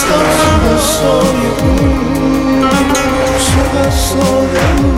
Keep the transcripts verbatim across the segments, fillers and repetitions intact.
دستات به سایه چقدر ساده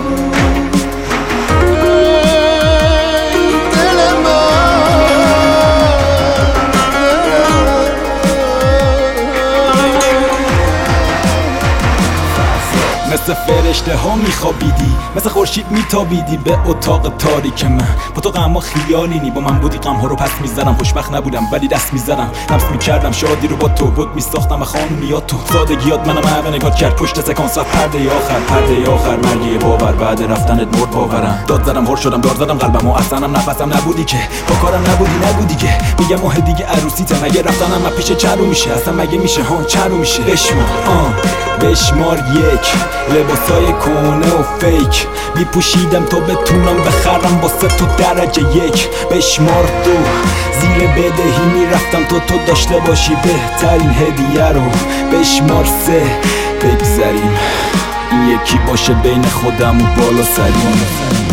مثل فرشته ها میخوابیدی، مثل خورشید میتابیدی به اتاق تاریک من. با تو غم ها خیالی نی، با من بودی غم ها رو پس میزدم. خوشبخت نبودم ولی دست میزدم، نفس میکردم شادی رو با تو. بود میساختم خانومیات تو، سادگیات منم همه نگاه کرد پشت سکانس رفت پرده آخر. پرده آخر مرگی باور، بعد رفتنت مرد باورم. داد زدم هر شدم دار زدم قلبم و اصلا نفسم نبودی که، با کارم نبودی نگو دیگه. میگم ماه دیگه عروسیته، مگه رفتنم من پیش چرو میشه؟ اصلا مگه میشه هان چرو میشه؟ بشمار آن بشمار یک لباسای کونه و فیک میپوشیدم تا بتونم بخرم واسه تو درجه یک. بشمار دو زیر بدهی میرفتم تا تو داشته باشی بهترین هدیه رو. بشمار سه بگذریم این یکی باشه بین خودم و بالا سریم.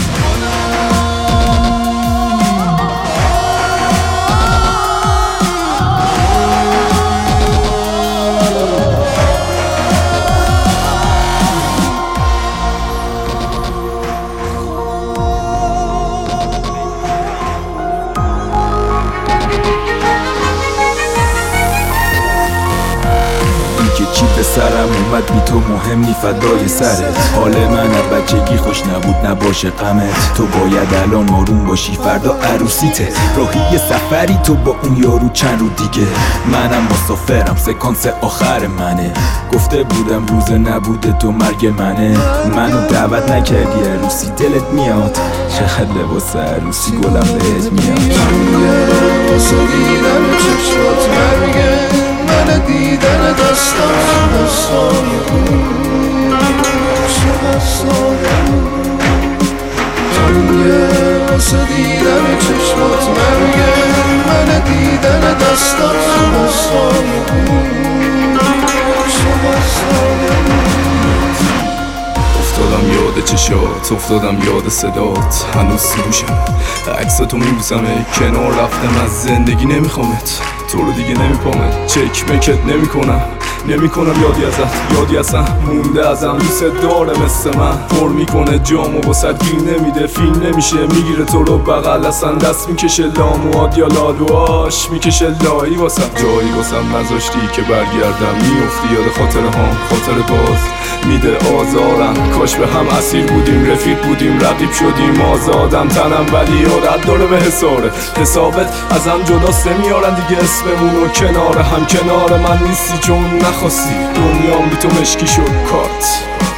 چی به سرم اومد بی تو مهم نی فدای سرت. حال من از بچگی خوش نبود نباشه غمت. تو باید الان آروم باشی فردا عروسیته. راهی سفری تو با اون یارو چند رو دیگه. منم مسافرم سکانس آخر منه. گفته بودم روز نبوده تو مرگ منه. منو دعوت نکردی عروسی دلت میاد. چقدر لباس عروسی گلم بهت میاد. واسه دیدن چشمات مرگه من دیدن دستات به سایه چقدر ساده تنگه واسه دیدن چشمات مرگه من دیدن دستات به سایه چقدر ساده. افتادم یاد چشات، افتادم یاد صدات. هنوز سروشم عکساتو میبوسم کنار رفتم از زندگی نمیخوامت. تو رو دیگه نمیپامت چک مکت نمیکنم نمیکنم یادی ازت یادی اصلا مونده ازم. دوست داره مثل من پر میکنه جامو واسد گیر نمیده فیل نمیشه. میگیره تو رو بغل اصلا دست میکشه لاموات یا لالواش میکشه لایی واسم. جایی واسم نذاشتی که برگردم میافتی یاد خاطر هم خاطر باز میده آزارم. کاش به هم اسیر بودیم رفیق بودیم رقیب شدیم آزادم تنم ولی یادت داره به حساره. حسابت ازم جداست نمیارن دیگه اسممونو کنار هم. کنار من نیستی چون نخواستی دنیام بی تو مشکی شد کات.